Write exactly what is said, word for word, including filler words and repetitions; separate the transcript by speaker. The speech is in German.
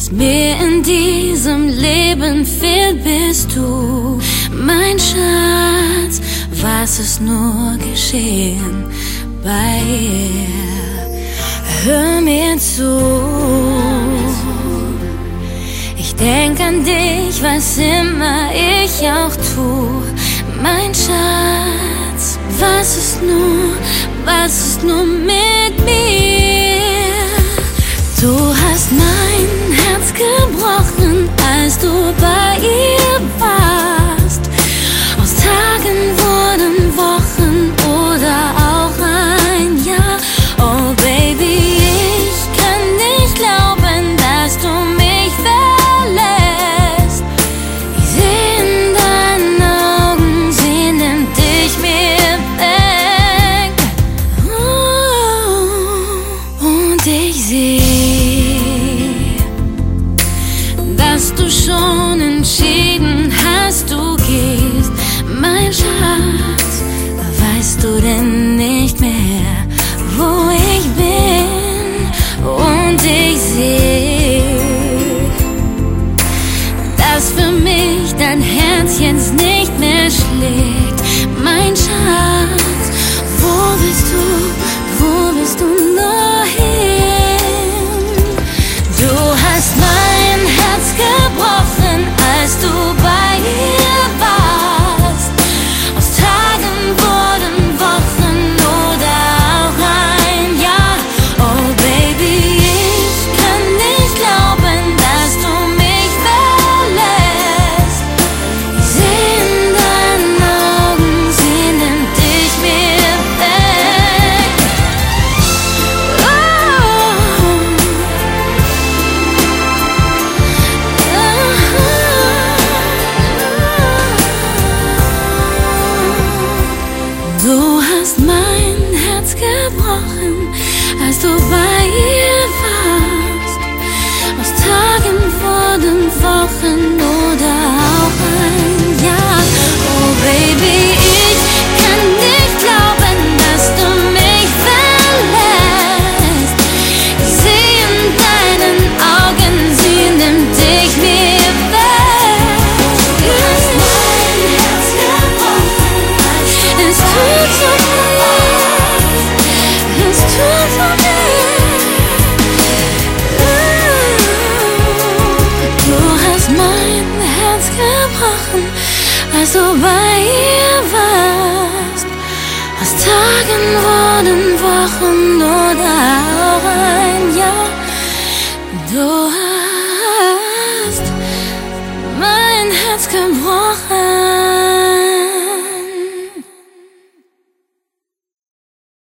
Speaker 1: Was mir in diesem Leben fehlt, bist du, mein Schatz. Was ist nur geschehen bei ihr? Hör mir zu. Ich denk an dich, was immer ich auch tu, mein Schatz. Was ist nur, was ist nur mit mir? Du hast mein Herz gebrochen, als du bei ihr warst. Aus Tagen wurden Wochen oder auch ein Jahr. Oh Baby, ich kann nicht glauben, dass du mich verlässt. Ich seh in deinen Augen, sie nimmt dich mir weg. Oh, und ich seh, dass du schon entschieden hast, du gehst, mein Schatz. Weißt du denn nicht mehr, wo ich bin? Und ich seh, dass für mich dein Herz jetzt nicht mehr schlägt, mein Schatz. Wo bist du, wo bist du nur hin? Du hast mein Herz gebrochen, als du bei ihr warst. Aus Tagen wurden Wochen oder auch ein Jahr. Oh Baby, ich kann nicht glauben, dass du mich verlässt. Ich seh in deinen Augen, sie nimmt dich mir weg. Du hast mein Herz gebrochen, als du bei ihr warst. Aus Tagen wurden Wochen oder auch ein Jahr. Oh Baby, ich kann nicht glauben, dass du mich verlässt. Ich seh in deinen Augen, sie nimmt dich mir weg. Du hast mein Herz gebrochen, es tut so weh, es tut so weh. Du hast mein Herz gebrochen, als du bei ihr warst. Aus Tagen wurden Wochen oder auch ein Jahr. Du hast mein Herz gebrochen.